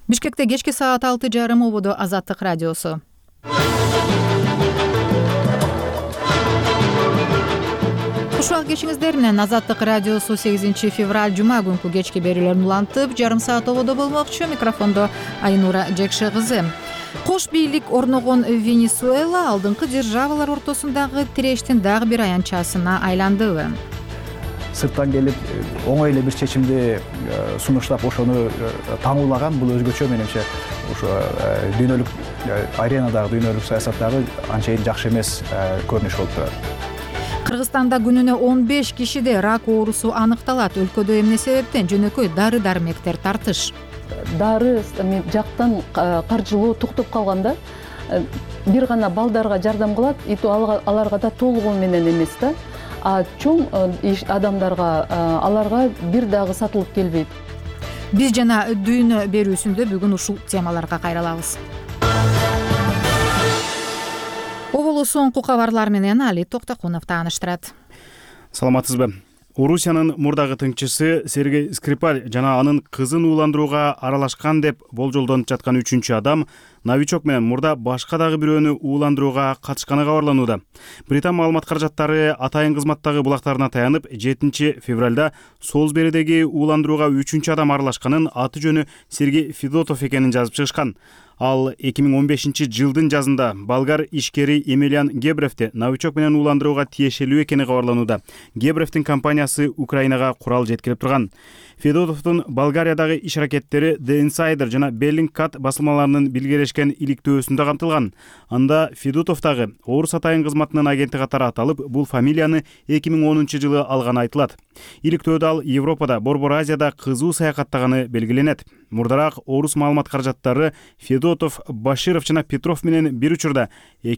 Бишкекте кечки саат 6:30 ободо Азаттык радиосу. Кушак кечиңиздер менен Азаттык радиосу 8 февраль жума күнкү кечки берүүлөрүн улантып, жарым саат ободо болмокчу. Микрофондо Айнура Жекше кызы. Кош бийлик орногон Венесуэла алдыңкы державалар ортосундагы тирештин дагы бир аянтчасына айландыбы? Сырттан келип оңой эле бир чечимди сунуштап ошону таңуулаган бул өзгөчө менимче ошо дүйнөлүк аренадагы дүйнөлүк саясаттагы анчейин жакшы эмес көрүнүш болуп турат. Кыргызстанда күнүнө 15 кишиде рак оорусу аныкталат. Өлкөдө эмне себептен жөнөкөй дары-дармектер тартыш? Дары жактан каржылоо токтоп калганда бир гана балдарга жардам кылат, аларга да толугу менен эмес да. А чоң адамдарга аларга бир дагы сатылып келбейт. Биз жана дүйнө берүүсүндө бүгүн ушул темаларга кайрылабыз. Оболу соңку кабарлар менен Али Токтокунов тааныштырат. Саламатсызбы? Орусиянын мурдагы тыңчысы Сергей Скрипаль жана анын кызын ууландырууга аралашкан деп болжолдонуп жаткан 3-чү адам новичок менен мурда башка дагы бирөөнү ууландырууга катышканы кабарланууда. Британ маалымат каражаттары атайын кызматтагы булактарына таянып, 7 февралда Солсберидеги ууландырууга 3-чү адам аралашканын, аты жөнү Сергей Федотов экенин жазып чыгышкан. Ал 2015-жылдын жазында болгар ишкери Емельян Гебревти новичок менен ууландырууга тиешелүү экени кабарланууда. Гебревтин компаниясы Украинага курал жеткирип турган. Федотовдун Болгариядагы иш аракеттери The Insider жана Bellingcat басылмаларынын билгелешкен иликтөөсүндө камтылган. Анда Федотов дагы орус атайын кызматынын агенти катары аталып, бул фамилияны 2010-жылы алганы айтылат. Иликтөөдө ал Европада, Борбор Азияда кызуу саякаттаганы белгиленет. Мурдараак орус маалымат каражаттары Федотов, Баширов жана Петров менен бир учурда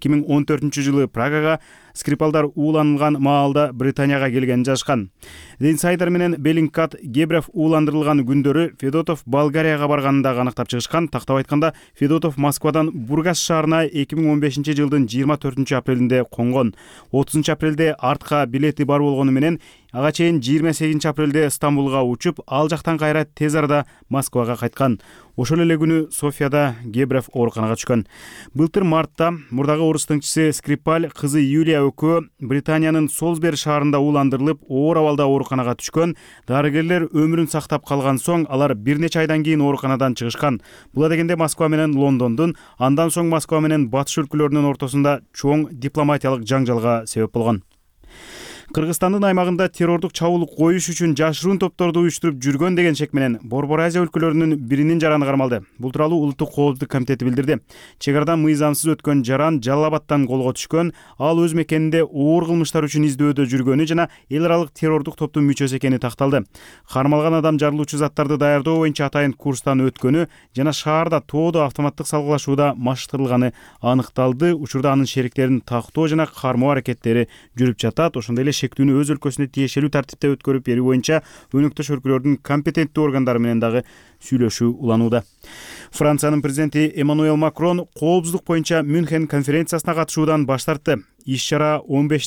2014-жылы Прагага Скрипалдар ууланган маалда Британияга келгенин жазышкан. The Insider менен Bellingcat Гебрев ууландырылган күндөрү Федотов Болгарияга барганын да аныктап чыгышкан. Тактап айтканда, Федотов Москвадан Бургас шаарына 2015-жылдын 24-апрелинде конгон. 30-апрелде артка билети бар болгону менен ага чейин 28-апрелде Стамбулга учуп, ал жактан кайра тез арада Москвага кайткан. Ошол эле күнү Софияда Гебрев ооруканага түшкөн. Былтыр мартта мурдагы орус тыңчысы Скрипаль кызы Юлия экөө Британиянын Солсбери шаарында ууландырылып, оор абалда ооруканага түшкөн. Дарыгерлер өмүрүн сактап калган соң алар бир нече айдан кийин ооруканадан чыгышкан. Була дегенде Москва менен Лондондун, андан соң Москва менен батыш өлкөлөрүнүн ортосунда чоң дипломатиялык жаңжалга себеп болгон. Кыргызстандын аймагында террордук чабуул коюш үчүн жашыруун топторду уюштуруп жүргөн деген шек менен Борбор Азия өлкөлөрүнүн биринин жараны кармалды. Бул тууралуу Улуттук коопсуздук комитети билдирди. Чек арадан мыйзамсыз өткөн жаран Жалал Абадтан колго түшкөн, ал өз мекенинде оор кылмыштар үчүн издөөдө жүргөнү жана эл аралык террордук топтун мүчөсү экени такталды. Кармалган адам жарылуучу заттарды даярдоо боюнча атайын курстан өткөнү жана шаарда тоодо автоматтык салгылашууда маштырылганы аныкталды. Учурда анын шериктеринин тактоо жана кармоо аракеттери жүрүп жатат. Ошондой эле шектүүнү өз өлкөсүнө тиешелүү тартипте өткөрүп берүү боюнча өнөктөш өлкөлөрдүн компетенттүү органдары менен дагы сүйлөшүү уланууда. Франциянын президенти Эммануэл Макрон коопсуздук боюнча Мюнхен конференциясына катышуудан баш тартты. Иш-чара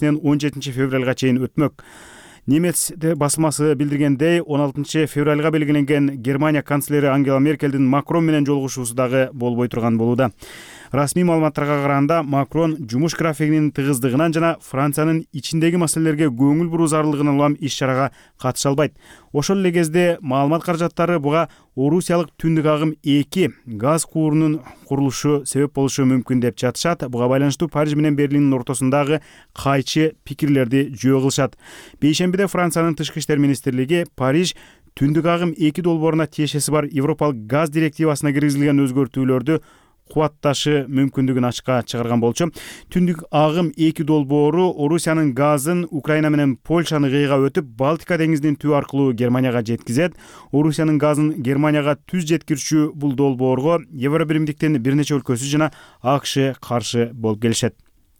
15-17 февралга чейин өтмөк. Немец басмасы билдиргендей, 16 февралга белгиленген Германия канцлери Ангела Меркелдин Макрон менен жолугушуусу дагы болбой турган болууда. Расмий маалыматтарга караганда, Макрон жумуш графигинин тыгыздыгынан жана Франциянын ичиндеги маселелерге көңүл буруу зарылдыгынан улам иш-чарага катыша албайт. Ошол эле кезде маалымат каражаттары буга Орусиялык түндүк агым 2 газ куурунун курулушу себеп болушу мүмкүн деп жатышат. Буга байланыштуу Париж менен Берлиндин ортосундагы кайчы пикирлерди жөө кылышат. Бейшембиде Франциянын тышкы иштер министрлиги Париж түндүк агым 2 долбооруна тиешеси бар Европалык газ директивасына киргизилген өзгөртүүлөрдү кубатташы мүмкүндүгүн ачыкка чыгарган болчу. Түндүк агым 2 долбоору Орусиянын газын Украина менен Польшаны кыйга өтүп, Балтика деңизинин түбү аркылуу Германияга жеткизет. Орусиянын газын Германияга түз жеткирүүчү бул долбоорго Евробиримдиктин бир нече өлкөсү жана АКШ каршы болуп келишет.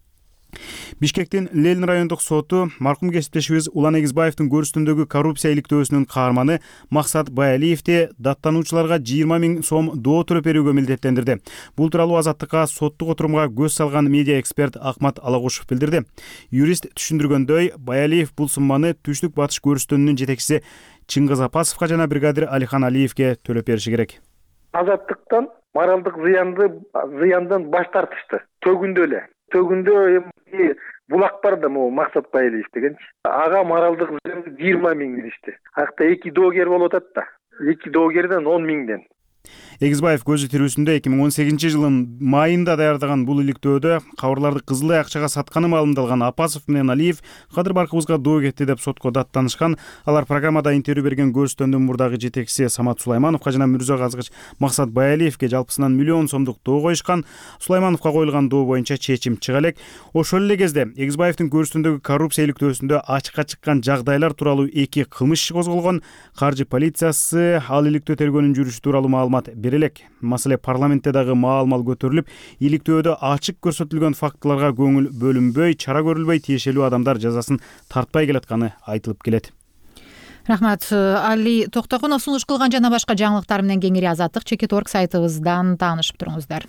Бишкектин Ленин райондук соту маркум кесиптешибиз Улан Эгизбаевдин көрүстүндөгү коррупция иликтөөсүнүн каарманы Максат Баялиевди даттануучуларга 20 000 сом доо төлөп берүүгө милдеттендирди. Бул тууралуу Азаттыкка соттук отурумга көз салган медиа эксперт Акмат Алагушев билдирди. Юрист түшүндүргөндөй, Баялиев бул сумманы Түштүк Батыш көрүстөнүнүн жетекчиси Чыңгыз Апасовго жана бригадир Алихан Алиевге төлөп бериши керек. азаттыктан моралдык зыяндан баш тартышты. Төгүндө булак бар да, могу Максат Байалиев дегенчи. Ага моралдык 20 миң беришти. Акта 2 доогер болуп атат да. 2 доогерден 10 миңден. Эгизбаев көзү тирүүсүндө 2018 жылдын майында даярдаган бул иликтөөдө кабарларды кызыл акчага сатканы маалымдалган Апасов менен Алиев Кадыр Баркыбызга доо кетти деп сотко даттанышкан. Алар программада интервью берген көрсөтөндүн мурдагы жетекчиси Самат Сулаймановго жана мүрзө казгыч Максат Байалиевге жалпысынан миллион сомдук доо коюшкан. Сулаймановго коюлган доо боюнча чечим чыга элек. Ошол эле кезде Эгизбаевдин көрсөтөндөгү коррупция иликтөөсүндө ачыкка чыккан жагдайлар тууралуу 2 кылмыш иши козголгон. Каржы полициясы ал иликтөө тергөөнүн жүрүшү тууралуу маалымат бере элек. Маселе парламентте дагы маал-мал көтөрүлүп, иликтөөдө ачык көрсөтүлгөн фактыларга көңүл бөлүнбөй, чара көрүлбөй, тиешелүү адамдар жазасын тартпай келатканы айтылып келет. Рахмат. Али Токтогунов сунуш кылган жана башка жаңылыктар менен кеңири Азаттык Чекит.org сайтыбыздан таанышып туруңуздар.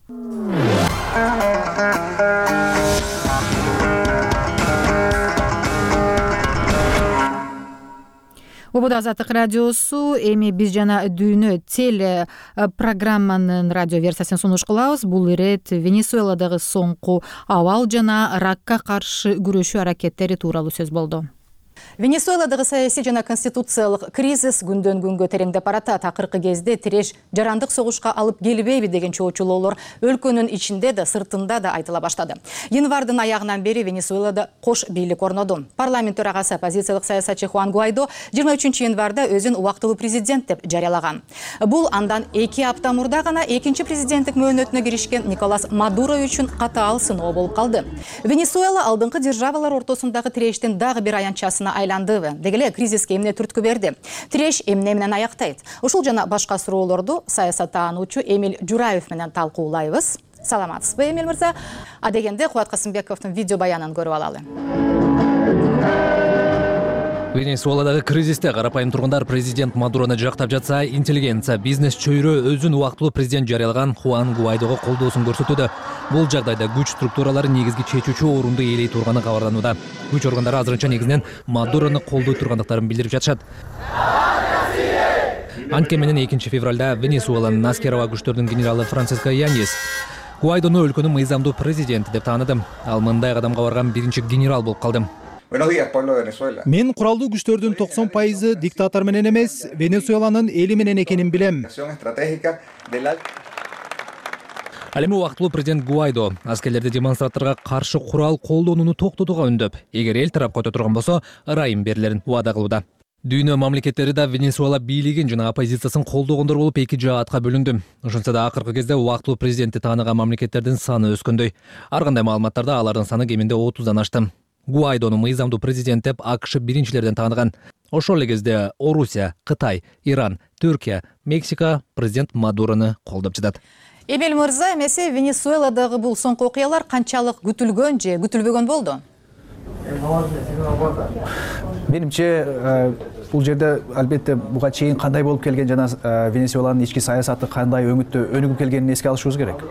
Ободо Азаттык радиосу эми биз жана дүйнө теле программанын радио версиясын сунуш кылабыз. Бул ирет Венесуэладагы соңку абал жана ракка каршы күрөшүү аракеттери тууралуу сөз болду. Венесуэладагы саясий жана конституциялык кризис күндөн күнгө тереңдеп баратат. Акыркы кезде тиреш жарандык согушка алып келбейби деген чоочулоолор өлкөнүн ичинде да сыртында да айтыла баштады. Январдын аягынан бери Венесуэлада кош бийлик орноду. Парламент төрагасы оппозициялык саясатчы Хуан Гуайдо 23 январда өзүн убактылуу президент деп жарыялаган. Бул андан 2 апта мурда гана экинчи президенттик мөөнөтүнө киришкен Николас Мадуро үчүн катаал сыноо болуп калды. Венесуэла алдыңкы державалар ортосундагы тирештин дагы бир аянтчасына айланды. Дегеле кризиске эмне түрткү берди? Тиреш эмне менен аяктайт? Ушул жана башка суроолорду саясаттануучу Эмиль Жураев менен талкуулайбыз. Саламатсызбы, Эмиль мырза? А дегенде Кубат Касымбековдун видео баянын көрүп алалы. Венесуэладагы кризисте карапайым тургундар президент Мадурону жактап жатса, интеллигенция, бизнес чөйрө өзүн убактылуу президент жарыялаган Хуан Гуайдого колдоосун көрсөтүүдө. Бул жагдайда күч структуралары негизги чечүүчү орунду ээлей турганы кабарланууда. Күч органдары азырынча негизинен Мадурону колдой тургандыктарын билдирип жатышат. Анткени менен 2 февралда Венесуэланын аскер аба күчтөрүнүн генералы Франциско Янис Гуайдону өлкөнүн мыйзамдуу президенти деп тааныды. Ал мындай кадамга барган биринчи генерал болуп калды. Мен куралдуу күчтөрдүн 90% диктатор менен эмес, Венесуэланын эли менен экенин билем. Ал эми убактылуу президент Гуайдо аскерлерди демонстранттарга каршы курал колдонууну токтотууга үндөп, эгер эл тарап көтө турган болсо, ырайым берилерин убада кылууда. Дүйнө мамлекеттери да Венесуэла бийлигин жана оппозициясын колдогондор болуп 2 жаатка бөлүндү. Ошентсе да акыркы кезде убактылуу президентти тааныган мамлекеттердин саны өскөндөй. Ар кандай маалыматтарда алардын саны кеминде 30дан ашты. Гуайдону мыйзамдуу президент деп АКШ биринчилерден тааныган. Ошол эле кезде Орусия, Кытай, Иран, Түркия, Мексика президент Мадурону колдоп жатат. Эмиль мырза, эмесе Венесуэладагы бул соңку окуялар канчалык күтүлгөн же күтүлбөгөн болду? Менимче бул жерде албетте буга чейин кандай болуп келген жана Венесуэланын ички саясаты кандай өнүгүп келгенин эске алышыбыз керек.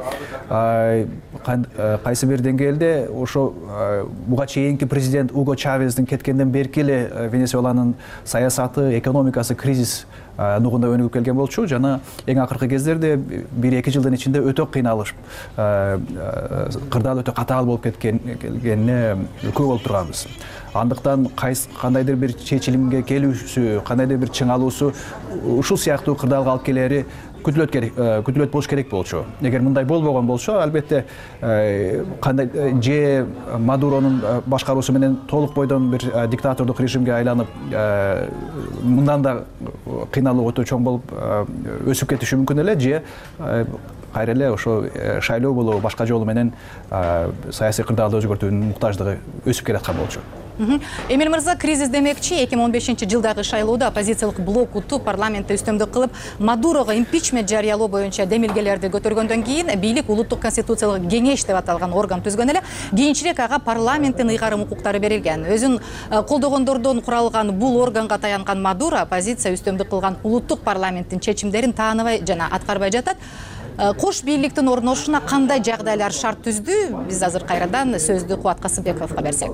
Кайсы бир деңгээлде ошо буга чейинки президент Уго Чавездин кеткенден берки эле Венесуэланын саясаты, экономикасы кризис нугунда өнүгүп келген болчу жана эң акыркы кездерде 1-2 жылдын ичинде өтө кыйналышып, кырдаал өтө катаал болуп келгенине күбө болуп турганбыз. Андыктан кандайдыр бир чечилимге келүүсү, кандайдыр бир чыңалуусу ушул сыяктуу кырдаалга алып келери күтүлөт болуш керек болчу. Эгер мындай болбогон болсо, албетте кандай же Мадуронун башкаруусу менен толук бойдон бир диктатордук режимге айланып, мындан да кыйналуу өтө чоң болуп өсүп кетиши мүмкүн эле, же кайра эле ошо шайлоо болобу башка жолу менен саясий кырдаалды өзгөртүүнүн муктаждыгы өсүп келаткан болчу. Эмиль мырза, кризис демекчи 2015 жылдагы шайлоодо оппозициялык блок утуп парламентте үстөмдүк кылып Мадурого импичмент жарыялоо боюнча демилгелерди көтөргөндөн кийин бийлик улуттук конституциялык кеңеш деп аталган орган түзгөн эле. Кийинчерээк ага парламенттин ыйгарым укуктары берилген. Өзүн колдогондордон куралган бул органга таянган Мадуро оппозиция үстөмдүк кылган улуттук парламенттин чечимдерин тааныбай жана аткарбай жатат. Кош бийликтин орношуна кандай жагдайлар шарт түздү? Биз азыр кайрадан сөздү Кубат Касымбековго берсек.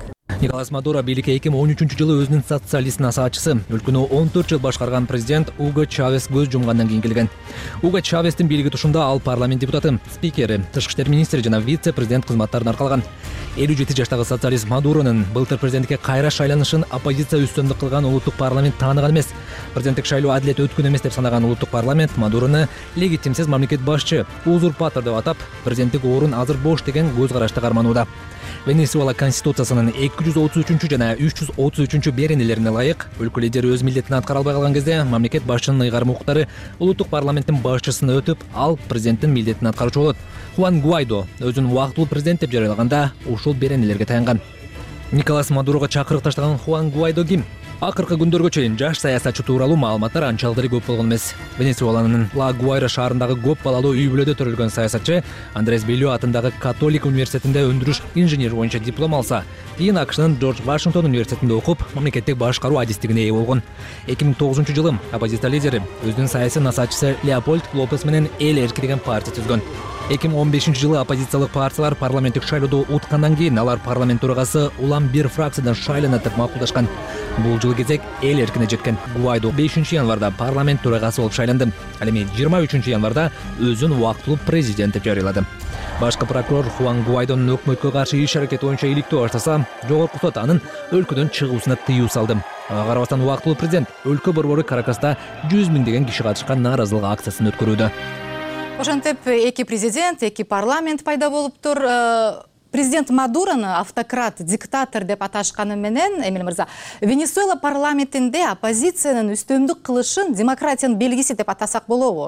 Николас Мадуро бийликке 2013-жылы өзүнүн социалист насаатчысы, өлкөнү 14 жыл башкарган президент Уго Чавес көз жумгандан кийин келген. Уго Чавестин бийлиги тушунда ал парламент депутаты, спикери, тышкы иштер министри жана вице-президент кызматтарын аркалган. 57 жаштагы социалист Мадуронун былтыр президенттикке кайра шайланышын оппозиция үстөмдүк кылган улуттук парламент тааныган эмес. Президенттик шайлоо адилет өткөн эмес деп санаган улуттук парламент Мадурону легитимсиз мамлекет башчы, узурпатор деп атап, президенттик орун азыр бош деген көз карашты карманууда. Венесуэла конституциясынын 233 жана 333 беренелерине ылайык өлкө лидери өз милдетин аткара албай калган кезде мамлекет башчынын ыйгарым укуктары улуттук парламенттин башчысын өтүп, ал президенттин милдетин аткаруучу болот. Хуан Гуайдо өзүн убактылуу президент деп жарыялаганда ушул беренелерге таянган. Николас Мадурого чакырык таштаган Хуан Гуайдо ким? Акыркы күндөргө чейин жаш саясатчы тууралуу маалыматтар анчалык деле көп болгон эмес. Венесуэланын Ла Гуайра шаарындагы көп балалуу үй бүлөдө төрөлгөн саясатчы Андрес Белио атындагы Католик университетинде өндүрүш инженери боюнча диплом алса, кийин АКШнын Джордж Вашингтон университетинде окуп, мамлекеттик башкаруу адистигине ээ болгон. 2009-жылы оппозиция лидери өзүнүн саясий насаатчысы Леопольд Лопес менен Эл эрки деген партия түзгөн. 2015-жылы оппозициялык партиялар парламенттик шайлоодо уткандан кийин алар парламент төрагасы улам бир фракциядан шайланатып макулдашкан. Бул жылы кезек Эл эркине жеткен. Гуайдо 5-январда парламент төрагасы болуп шайланды. Ал эми 23-январда өзүн убактылуу президент деп жарыялады. Башкы прокурор Хуан Гуайдонун өкмөткө каршы иш аракети боюнча иликтөө баштаса, жогорку сот анын өлкөдөн чыгуусуна тыюу салды. Ага карабастан убактылуу президент өлкө борбору Каракаста 100 миңдеген киши катышкан нааразылык акциясын өткөрүүдө. Ошентип эки президент, эки парламент пайда болуптур. Президент Мадурону автократ, диктатор деп аташканы менен, Эмиль мырза, Венесуэла парламентинде оппозициянын үстөмдүк кылышын демократиянын белгиси деп атасак болобу?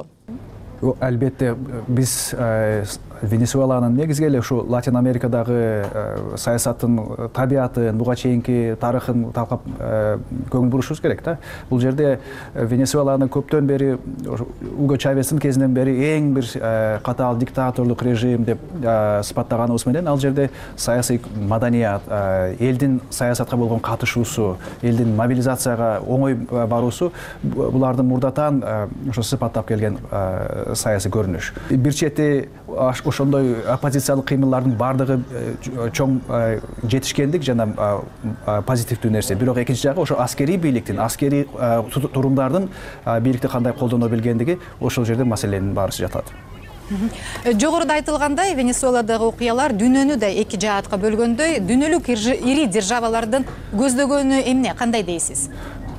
Албетте, биз Венесуэланын негизги эле ушу Латин Америкадагы саясаттын табиятын, буга чейинки тарыхын талкап көңүл бурушубуз керек да. Бул жерде Венесуэланы көптөн бери Уго Чавестин кезинен бери эң бир катаал диктаторлук режим деп сыпаттаганыбыз менен ал жерде саясий маданият, элдин саясатка болгон катышуусу, элдин мобилизацияга оңой баруусу буларды мурдатан ошо сыпаттап келген саясий көрүнүш. Бир чети ошондой оппозициялык кыймылдардын бардыгы чоң жетишкендик жана позитивдүү нерсе. Бирок экинчи жагы ошо аскерий бийликтин, аскерий турумдардын бийликти кандай колдоно билгендиги ошол жерде маселенин баарысы жатат. Жогоруда айтылгандай, Венесуэладагы окуялар дүйнөнү да эки жаатка бөлгөндөй, дүйнөлүк ири державалардын көздөгөнү эмне, кандай дейсиз?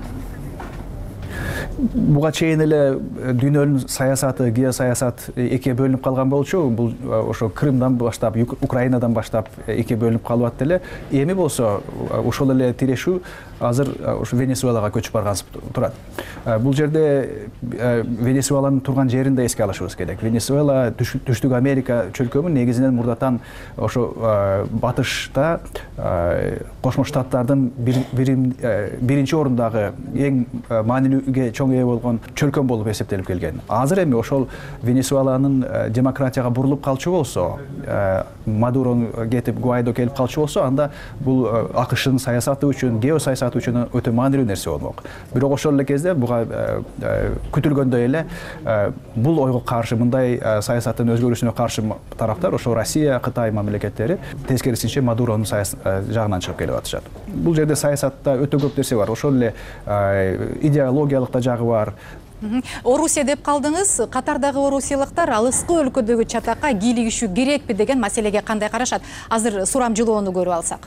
Буга чейин эле дүйнөнүн саясаты, геосаясат экиге бөлүнүп калган болчу. Бул ошо Крымдан баштап, Украинадан баштап экиге бөлүнүп калып атты эле. Эми болсо ошол эле тирешүү азыр ошо Венесуэлага көчүп баргансып турат. Бул жерде Венесуэланын турган жерин да эске алышыбыз керек. Венесуэла Түштүк Америка чөлкөмүн негизинен мурдатан ошо батышта Кошмо Штаттардын биринчи орундагы эң маанилүүгө чоң ээ болгон чөлкөм болуп эсептелип келген. Азыр эми ошол Венесуэланын демократияга бурулуп калчу болсо, Мадуро кетип, Гуайдо келип калчу болсо, анда бул АКШнын саясаты үчүн, геосаясаты үчүн өтө маанилүү нерсе болмок. Бирок ошол эле кезде буга күтүлгөндөй эле бул ойго каршы, мындай саясаттын өзгөрүүсүнө каршы тараптар ошо Россия, Кытай мамлекеттери тескерисинче Мадуронун жагынан чыгып келип атышат. Бул жерде саясатта өтө көп нерсе бар. Ошол эле идеологиялык да жагы бар. Орусия деп калдыңыз, катардагы орусиялыктар алыскы өлкөдөгү чатакка кийлигишүү керекпи деген маселеге кандай карашат? Азыр сурам жылоону көрүп алсак.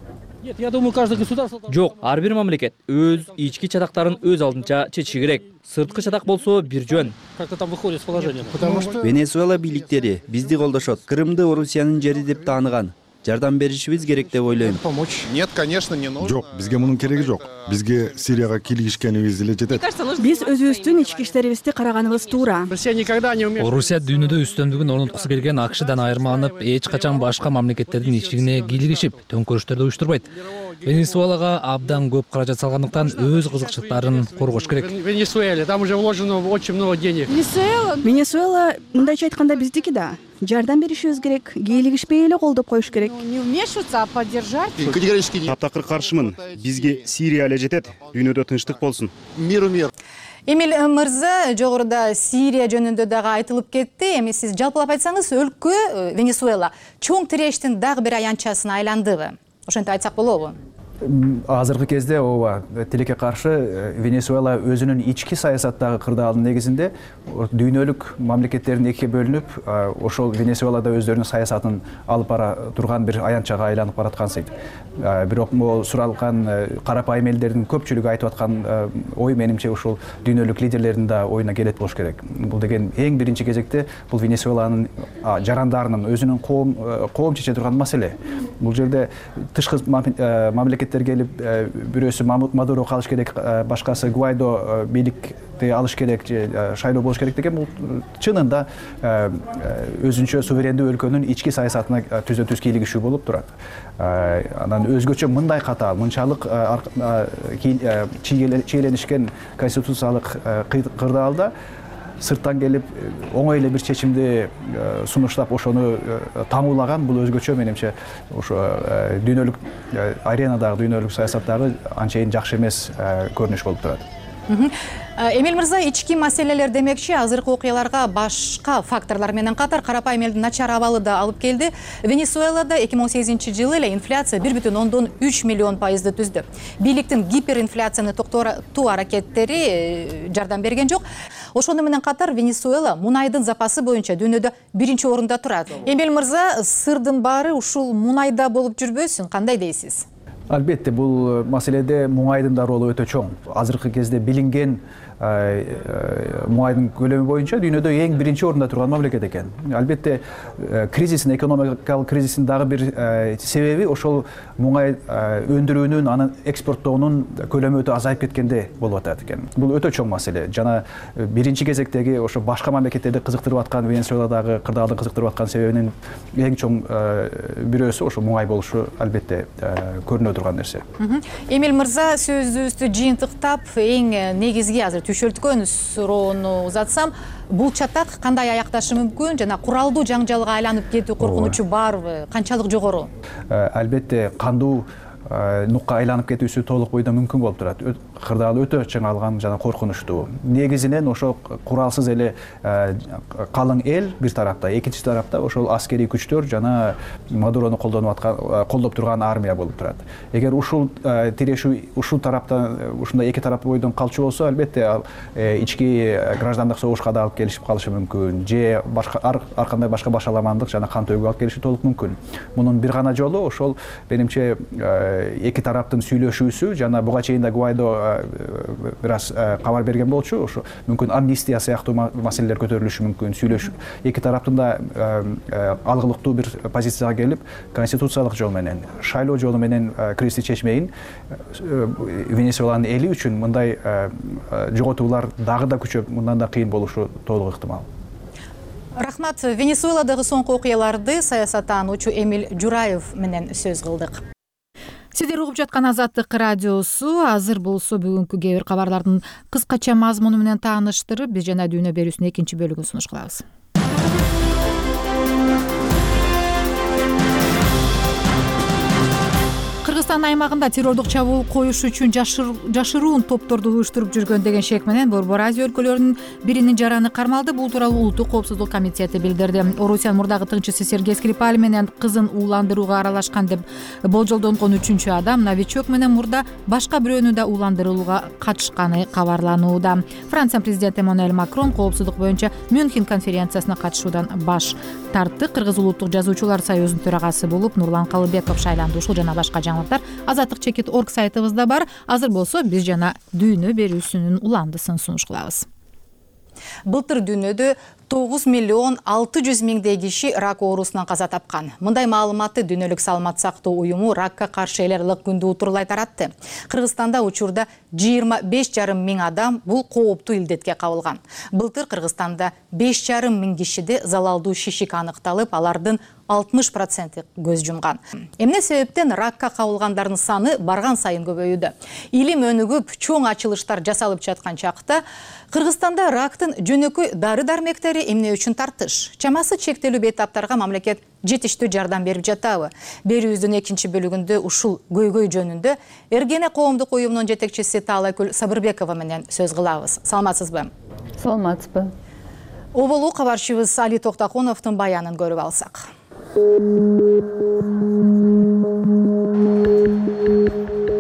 Жок, ар бир мамлекет өз ички чатактарын өз алдынча чечиши керек. Сырткы чатак болсо бир жөн. Венесуэла бийликтери бизди колдошот. Крымды Орусиянын жери деп тааныган. Жардам беришибиз керек деп ойлойм. Нет, конечно, не нужно. Жок, бизге мунун кереги жок. Бизге Сирияга кийлигишкенибиз эле жетет. Биз өзүбүздүн ички иштерибизди караганыбыз туура. Орусия дүйнөдө үстөмдүгүн орноткусу келген АКШдан айырмаланып, эч качан башка мамлекеттердин ичкигине кийлигишип, төңкөрүштөрдү уюштурбайт. Венесуэлага абдан көп каражат салгандыктан өз кызыкчылыктарын коргош керек. Там уже вложено очень много денег. Венесуэла, мындайча айтканда, биздики да. Жардам беришибиз керек, кийлигишпей эле колдоп коюш керек. Не вмешиваться, а поддержать. Таптакыр каршымын. Бизге Сирия эле жетет. Дүйнөдө тынчтык болсун. Мир. Эмиль мырза, жогоруда Сирия жөнүндө дагы айтылып кетти. Эми сиз жалпылап айтсаңыз, өлкө Венесуэла чоң тирештин дагы бир аянтчасына айландыбы? Ошентип айтсак болобу? азыркы кезде ооба тилекке каршы Венесуэла өзүнүн ички саясаттагы кырдаалдын негизинде дүйнөлүк мамлекеттердин экиге бөлүнүп, ошол Венесуэлада өздөрүнүн саясатын алып бара турган бир аянтчага айланып бараткансыйт. Бирок могу суралган карапайым элдердин көпчүлүгү айтып аткан ой менимче ушул дүйнөлүк лидерлердин да оюна келет болуш керек. Бул деген эң биринчи кезекте бул Венесуэланын жарандарынын өзүнүн коом чече турган маселе. Бул жерде тышкы мамлекеттер келип, бирөөсү Мадуро калыш керек, башкасы Гуайдо бийликти алыш керек, шайлоо болуш керек деген бул чынында өзүнчө суверендүү өлкөнүн ички саясатына түзө-түз кийлигишүү болуп турат. Анан өзгөчө мындай катаал, мынчалык чийленишкен конституциялык кырдаалда сырттан келип оңой эле бир чечимди сунуштап ошону таңуулаган бул өзгөчө менимче ошо дүйнөлүк аренадагы, дүйнөлүк саясаттагы анчейин жакшы эмес көрүнүш болуп турат. Эмиль мырза, ички маселелер демекчи азыркы окуяларга башка факторлор менен катар карапайым элдин начар абалы да алып келди. Венесуэлада 2018-жылы эле инфляция 1,3 миллион пайызды түздү. Бийликтин гиперинфляцияны токтотуу аракеттери жардам берген жок. Ошону менен катар Венесуэла мунайдын запасы боюнча дүйнөдө биринчи орунда турат. Эмиль мырза, сырдын баары ушул мунайда болуп жүрбөсүн, кандай дейсиз? Албетте, бул маселеде муңайдын да ролу өтө чоң. Азыркы кезде билинген муңайдын көлөмү боюнча дүйнөдө эң биринчи орунда турган мамлекет экен. Албетте, кризистин, экономикалык кризистин дагы бир себеби ошол муңай өндүрүүнүн, анын экспорттоонун көлөмү өтө азайып кеткенде болуп атат экен. Бул өтө чоң маселе. Жана биринчи кезектеги ошо башка мамлекеттерди кызыктырып аткан, Венесуэладагы кырдаалды кызыктырып аткан себебинин эң чоң бирөөсү ошо муңай болушу албетте көрүнө турган нерсе. Эмиль мырза, сөзүбүздү жыйынтыктап, эң негизги азыр түшөлткөн суроону узатсам, бул чатак кандай аякташы мүмкүн жана куралдуу жаңжалга айланып кетүү коркунучу барбы, канчалык жогору? Албетте, кандуу нукка айланып кетүүсү толук бойдон мүмкүн болуп турат. Кырдаал өтө чыңалган жана коркунучтуу. Негизинен ошо куралсыз эле калың эл бир тарапта, экинчи тарапта ошол аскерий күчтөр жана Мадурону колдоп турган армия болуп турат. Эгер ушул тирешүү ушул тараптан, ушундай эки тарап бойдон калчу болсо, албетте ички граждандык согушка да алып келишип калышы мүмкүн. Же ар кандай башка башаламандык жана кан төгүүгө алып келиши толук мүмкүн. Мунун бир гана жолу ошол менимче эки тараптын сүйлөшүүсү жана буга чейин да Гуайдо бир аз кабар берген болчу, ошо мүмкүн амнистия сыяктуу маселелер көтөрүлүшү мүмкүн. Сүйлөшүү эки тараптын да алгылыктуу бир позицияга келип, конституциялык жол менен, шайлоо жолу менен кризисти чечмейин Венесуэланын эли үчүн мындай жоготуулар дагы да күчөп, мындан да кыйын болушу толук ыктымал. Рахмат. Венесуэладагы соңку окуяларды саясаттануучу Эмиль Жураев менен сөз кылдык. Сиздер угуп жаткан Азаттык радиосу. Азыр болсо бүгүнкү кээ бир кабарлардын кыскача мазмуну менен тааныштырып, биз жана дүйнө берүүсүнүн экинчи бөлүгүн сунуш кылабыз. Кыргызстан аймагында террордук чабуул коюш үчүн жашыруун топторду уюштуруп жүргөн деген шек менен Борбор Азия өлкөлөрүнүн биринин жараны кармалды. Бул тууралуу Улуттук коопсуздук комитети билдирди. Орусиянын мурдагы тыңчысы Сергей Скрипаль менен кызын ууландырууга аралашкан деп болжолдонгон үчүнчү адам новичок менен мурда башка бирөөнү да ууландырууга катышканы кабарланууда. Франция президенти Эммануэль Макрон коопсуздук боюнча Мюнхен конференциясына катышуудан баш тартты. Кыргыз улуттук жазуучулар союзунун төрагасы болуп Нурлан Калыбеков шайланды. Ушул жана башка жаңылыктар Азаттык.org сайтыбызда бар. Азыр болсо биз жана дүйнө берүүсүнүн уландысын сунуш кылабыз. Былтыр дүйнөдө 9.600.000 киши рак оорусунан каза тапкан. Мындай маалыматты Дүйнөлүк саламат сактоо уюму ракка каршы элерлик күндү утурлай таратты. Кыргызстанда учурда 25.500 адам бул кооптуу илдетке кабылган. Былтыр Кыргызстанда 5.500 кишиде залалдуу шишик аныкталып, алардын 60% көз жумган. Эмне себептен ракка кабылгандардын саны барган сайын көбөйүүдө. Илим өнүгүп, чоң ачылыштар жасалып жаткан чакта Кыргызстанда рактын жөнөкөй дары-дармектери эмне үчүн тартыш? Чамасы чектелүү бейтаптарга мамлекет жетиштүү жардам берип жатабы? Берүүбүздүн экинчи бөлүгүндө ушул көйгөй жөнүндө Эргене коомдук уюмунун жетекчиси Таалайкүл Сабырбекова менен сөз кылабыз. Саламатсызбы? Саламатсызбы. Оболу кабарчыбыз Али Токтокуновдун баянын көрүп алсак.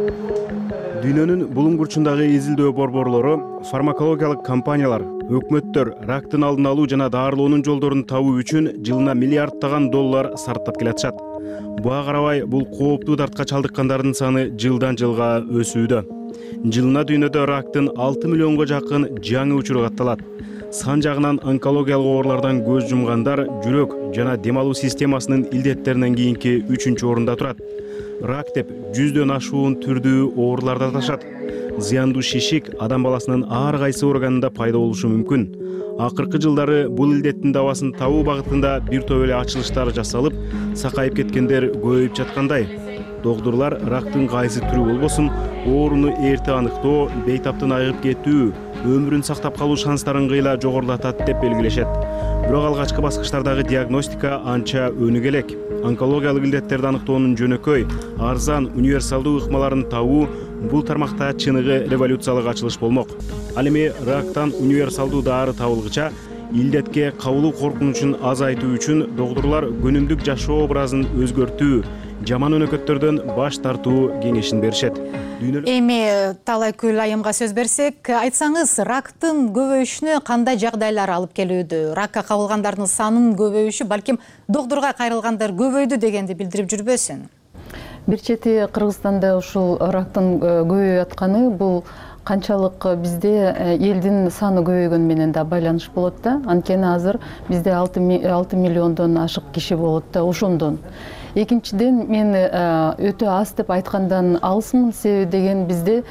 Дүйнөнүн булуң бурчундагы изилдөө борборлору, фармакологиялык компаниялар, өкмөттөр рактын алдын алуу жана даарылоонун жолдорун табуу үчүн жылына миллиарддаган доллар сарптап келатышат. Буга карабай бул кооптуу дартка чалдыккандардын саны жылдан жылга өсүүдө. Жылына дүйнөдө рактын 6 миллионго жакын жаңы учуру катталат. Сан жагынан онкологиялык оорулардан көз жумгандар жүрөк жана дем алуу системасынын илдеттеринен кийинки 3-чү орунда турат. Рак деп 100дөн ашуун түрдүү ооруларды аташат. Зыяндуу шишик адам баласынын ар кайсы органында пайда болушу мүмкүн. Акыркы жылдары бул илдеттин дабасын табуу багытында бир топ эле ачылыштар жасалып, сакайып кеткендер көбөйүп жаткандай. Доктурлар рактын кайсы түрү болбосун, ооруну эрте аныктоо, бейтаптан айыгып кетүү, өмүрүн сактап калуу шанстарын кыйла жогорулатат деп белгилешет. Бирок алгачкы баскычтардагы диагностика анча өнүгө элек. Онкологиялык илдеттерди аныктоонун жөнөкөй, арзан, универсалдуу ыкмаларын табуу бул тармакта чыныгы революциялык ачылыш болмок. Ал эми рактан универсалдуу дары табылгыча илдетке кабылуу коркунучун азайтуу үчүн доктурлар күнүмдүк жашоо образын өзгөртүү, жаман өнөкөттөрдөн баш тартуу кеңешин беришет. Эми Талайкүл айымга сөз берсек, айтсаңыз, рактын көбөйүшүнө кандай жагдайлар алып келүүдө? Ракка кабылгандардын санынын көбөйүшү балким доктурга кайрылгандар көбөйдү дегенди билдирип жүрбөсүн? Бир чети Кыргызстанда ушул рактын көбөйүп атканы бул канчалык бизде элдин саны көбөйгөнү менен да байланыш болот да. Анткени азыр бизде 6 миллиондон ашык киши болот да ошондон. Экинчиден мен өтө аз деп айткандан алысмын, себеби деген бизде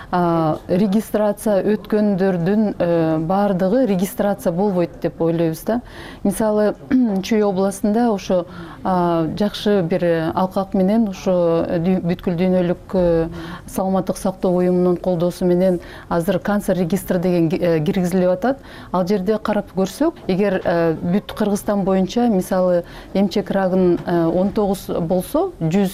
регистрация өткөндөрдүн баардыгы регистрация болбойт деп ойлойбуз да. Мисалы, Чүй областында ошо жакшы бир алкак менен ошо бүткүл дүйнөлүк саламаттык сактоо уюмунун колдоосу менен азыр канцер регистр деген киргизилип атат. Ал жерде карап көрсөк, эгер бүт Кыргызстан боюнча мисалы эмчек рагын 19 болсо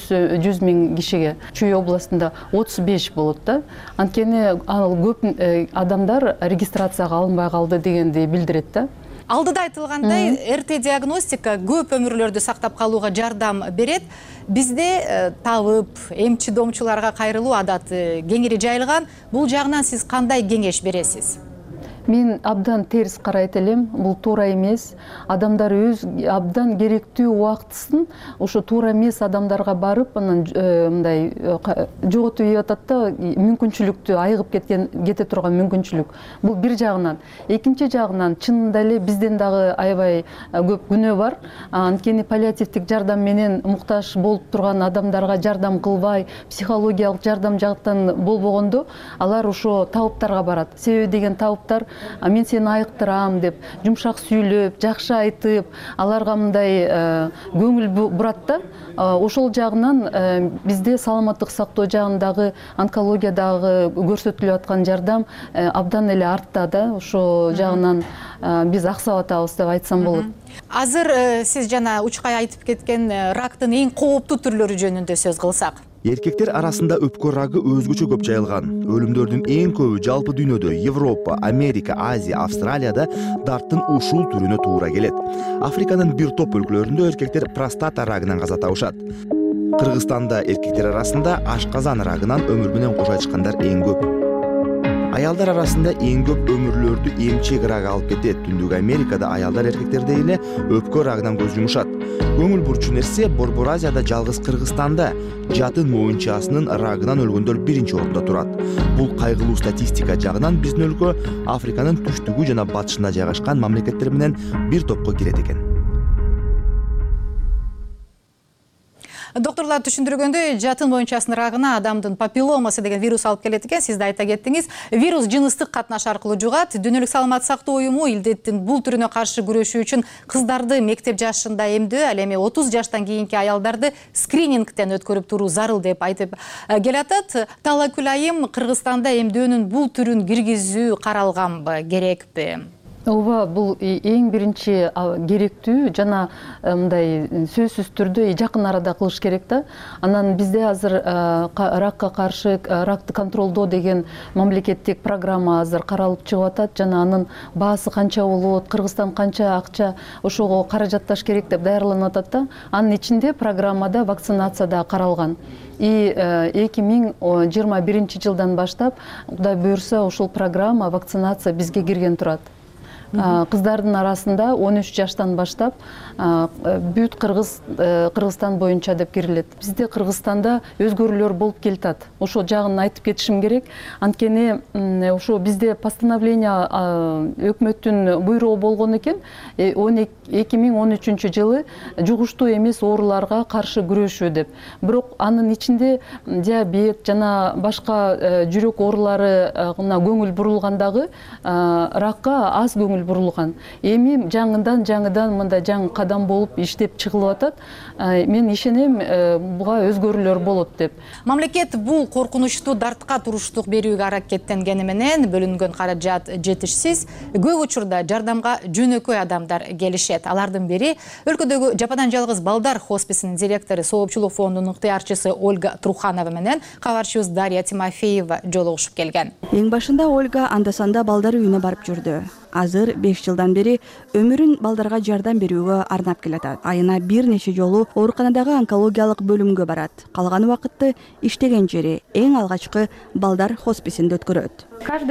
100 миң кишиге, Чүй областында 35 болот да. Анткени ал көп адамдар регистрацияга алынбай калды дегенди билдирет да. Алдыда айтылгандай, эрте диагностика көп өмүрлөрдү сактап калууга жардам берет. Бизде табып, эмчи домчуларга кайрылуу адаты кеңири жайылган. Бул жагынан сиз кандай кеңеш бересиз? Мен абдан терс карайт элем, бул туура эмес. Адамдар өз абдан керектүү убактысын ошо туура эмес адамдарга барып, анан мындай жоготуп ийип атат да, мүмкүнчүлүктү айыгып кете турган мүмкүнчүлүк. Бул бир жагынан. Экинчи жагынан чынында эле бизден дагы аябай көп күнөө бар. Анткени паллиативдик жардам менен муктаж болуп турган адамдарга жардам кылбай, психологиялык жардам жактан болбогондо, алар ошо табыптарга барат. Себеби деген табыптар мен сени айыктырам деп, жумшак сүйлөп, жакшы айтып, аларга мындай көңүл бурат да. Ошол жагынан бизде саламаттык сактоо жагындагы, онкологиядагы көрсөтүлүп аткан жардам абдан эле артта да. Ошол жагынан биз аксап атабыз деп айтсам болот. Азыр сиз жана учкай айтып кеткен рактын эң кооптуу түрлөрү жөнүндө сөз кылсак. Эркектер арасында өпкө рагы өзгөчө көп жайылган. Өлүмдөрдүн эң көбү жалпы дүйнөдө Европа, Америка, Азия, Австралияда дарттын ушул түрүнө туура келет. Африканын бир топ өлкөлөрүндө эркектер простата рагынан каза табышат. Кыргызстанда эркектер арасында ашказан рагынан өмүр менен кош айтышкандар эң көп. Аялдар арасында эң көп өмүрлөрдү эмчек рагы алып кетет. Түндүк Америкада аялдар эркектердей эле өпкө рагынан көз жумушат. Көңүл бурчу нерсе, Борбор Азияда жалгыз Кыргызстанда жатын моюнчасынын рагынан өлгөндөр биринчи орунда турат. Бул кайгылуу статистика жагынан биздин өлкө Африканын түштүгү жана батышында жайгашкан мамлекеттер менен бир топко кирет экен. Доктурлар түшүндүргөндөй, жатын моюнчасынын рагына адамдын папилломасы деген вирус алып келет экен. Сиз да айта кеттиңиз. Вирус жыныстык катнаш аркылуу жугат. Дүйнөлүк саламаттык сактоо уюму илдеттин бул түрүнө каршы күрөшүү үчүн кыздарды мектеп жашында эмдөө, ал эми 30 жаштан кийинки аялдарды скринингден өткөрүп туруу зарыл деп айтып келатат. Талайкүл айым, Кыргызстанда эмдөөнүн бул түрүн киргизүү каралганбы, керекпи? ооба, бул эң биринчи керектүү жана мындай сөзсүз түрдө жакын арада кылыш керек да. Анан бизде азыр ракка каршы ракты контролдоо деген мамлекеттик программа азыр каралып чыгып атат жана анын баасы канча болот, Кыргызстан канча акча ошого каражатташ керек деп даярланып атат да. Анын ичинде программада вакцинация да каралган. И 2021 жылдан баштап, Кудай буйрса, ушул программа вакцинация бизге кирген турат. Кыздардын арасында 13 жаштан баштап бүт Кыргызстан боюнча деп кирилет. Бизде Кыргызстанда өзгөрүүлөр болуп келатат. Ошол жагын айтып кетишим керек. Анткени ошо бизде постановление өкмөттүн буйругу болгон экен. 2013 жылы жугуштуу эмес ооруларга каршы күрөшүү деп. Бирок анын ичинде диабет жана башка жүрөк ооруларына көңүл бурулгандагы ракка аз көңүл бурулган. Эми жаңыдан мындай жаңы кадам болуп иштеп чыгылып атат. Мен ишенем, буга өзгөрүүлөр болот деп. Мамлекет бул коркунучтуу дартка туруштук берүүгө аракеттенгени менен бөлүнгөн каражат жетишсиз. Көп учурда жардамга жөнөкөй адамдар келишет. Алардын бири өлкөдөгү жападан жалгыз балдар хосписинин директору, Соопчулук фондунун ыктыярчысы Ольга Труханова менен кабарчыбыз Дарья Тимофеева жолугушуп келген. Эң башында Ольга анда-санда балдар үйүнө барып жүрдү. Азыр 5 жылдан бери өмүрүн балдарга жардам берүүгө арнап келатат. Айына бир нече жолу ооруканадагы онкологиялык бөлүмгө барат. Калган убакытты иштеген жери эң алгачкы балдар хосписинде өткөрөт.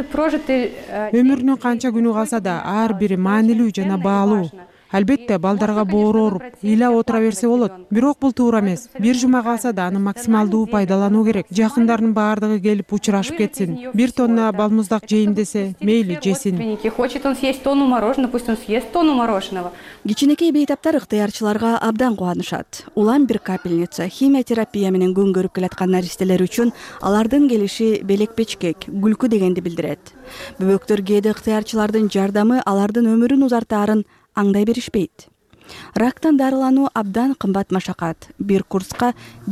Өмүрүнүн канча күнү калса да ар бири маанилүү жана баалуу. Албетте балдарга боору ооруп, ыйлап отура берсе болот. Бирок бул туура эмес. Бир жума калса да аны максималдуу пайдалануу керек. Жакындарынын баардыгы келип учурашып кетсин. Бир тонна балмуздак жейин десе, мейли жесин. Хочет он съесть тонну мороженого, пусть он съест тонну мороженого. Кичинекей бейтаптар ыктыярчыларга абдан кубанышат. Улам бир капельница, химиотерапия менен күн көрүп келаткан наристелер үчүн алардын келиши белек-бечкек, күлкү дегенди билдирет. Бөбөктөр кээде ыктыярчылардын жардамы алардын өмүрүн узартаарын аңдай беришпейт. Рактан дарылануу абдан кымбат машакат. Бир курска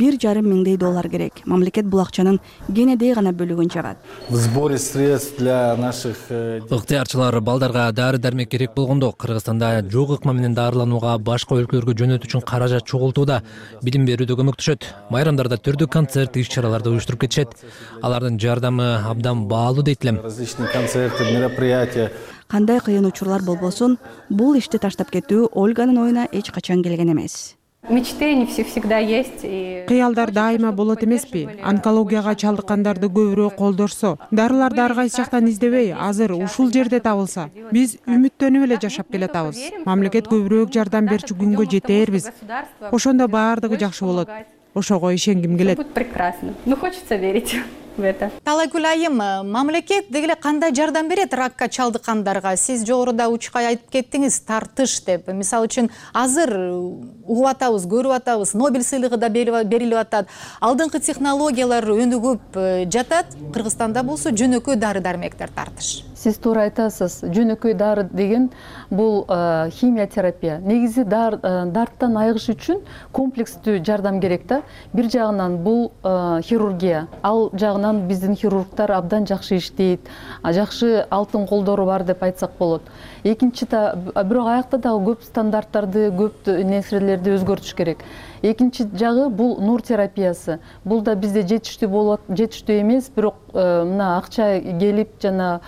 $1,5 керек. Мамлекет бул акчанын кенедей гана бөлүгүн жагат. В сборе средств для наших ыктыярчылар балдарга дары-дармек керек болгондо Кыргызстанда жок ыкма менен дарыланууга башка өлкөлөргө жөнөтүү үчүн каражат чогултууда, билим берүүдө көмөктөшөт. Майрамдарда түрдүү концерт, иш-чараларды уюштуруп кетишет. Алардын жардамы абдан баалуу дейт элем. Различные концерты, мероприятия. Кандай кыйын учурлар болбосун, бул ишти таштап кетүү Ольганын оюна эч качан келген эмес. Мечты не всегда есть. Кыялдар дайыма болот эмеспи? Онкологияга чалдыккандарды көбүрөөк колдошсо, дарыларды ар кайсы жактан издебей, азыр ушул жерде табылса, биз үмүттөнүп эле жашап келатабыз. Мамлекет көбүрөөк жардам берчү күнгө жетербиз. Ошондо баардыгы жакшы болот. Ошого ишенгим келет. Прекрасно. Ну хочется верить. Талайгүл айым, мамлекет дегеле кандай жардам берет ракка чалдыккандарга? Сиз жогоруда учкай айтып кеттиңиз, тартыш деп. Мисалы үчүн азыр угуп атабыз, көрүп атабыз, Нобель сыйлыгы да берилип атат. Алдыңкы технологиялар өнүгүп жатат. Кыргызстанда болсо жөнөкөй дары-дармектер тартыш. Сиз туура айтасыз. Жөнөкөй дары деген бул химиотерапия. Негизи дарттан айыгыш үчүн комплекстүү жардам керек да. Бир жагынан бул хирургия. Ал жагынан биздин хирургтар абдан жакшы иштейт. Жакшы алтын колдору бар деп айтсак болот. Экинчи бирок аякта дагы көп стандарттарды, көп нерселерди өзгөртүш керек. Экинчи жагы бул нур терапиясы. Бул да бизде жетиштүү болот, жетиштүү эмес, бирок мына акча келип жана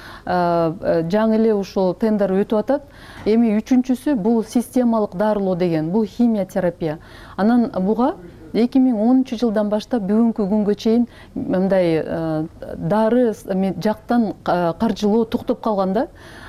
жаңы эле ушул тендер өтүп атат. Эми үчүнчүсү бул системалык дарылоо деген, бул химиотерапия. Анан буга 2010 жылдан баштап бүгүнкү күнгө чейин мындай дары жактан каржылоо токтоп калганда,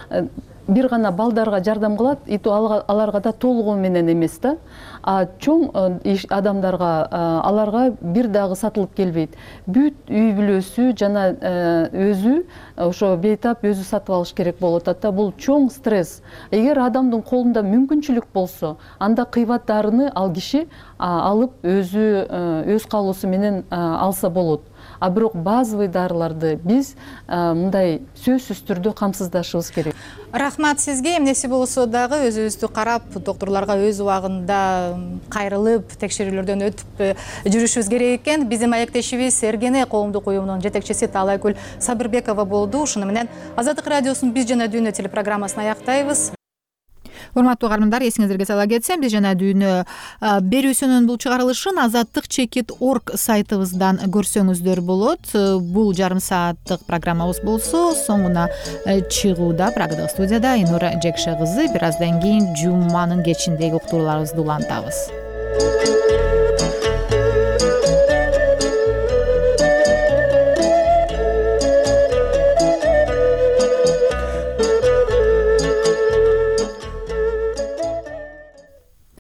бир гана балдарга жардам кылат, аларга да толугу менен эмес да. Чоң адамдарга аларга бир дагы сатылып келбейт. Бүт үй бүлөсү жана өзү ошо бейтап өзү сатып алыш керек болот да. Бул чоң стресс. Эгер адамдын колунда мүмкүнчүлүк болсо, анда кыйбат дарыны ал киши алып өзү өз каалоосу менен алса болот. а бирок базовый дарыларды биз мындай сөзсүз түрдө камсыздашыбыз керек. Рахмат сизге. Эмнеси болсо дагы өзүбүздү карап, доктурларга өз убагында кайрылып, текшерүүлөрдөн өтүп жүрүшүбүз керек экен. Биздин маектешибиз Эргене коомдук уюмунун жетекчиси Таалайгүл Сабырбекова болду. Ушуну менен Азаттык радиосунун Биз жана дүйнө телепрограммасын аяктайбыз. Урматтуу угармандар, эсиңиздерге сала кетсем, Биз жана дүйнө берүүсүнүн бул чыгарылышын azattik.org сайтыбыздан көрсөңүздөр болот. Бул жарым сааттык программабыз болсо, соңуна чыгууда Прагадагы студияда Айнур Жекше кызы. Бир аздан кийин жуманын кечиндеги уктурууларыбызды улантабыз.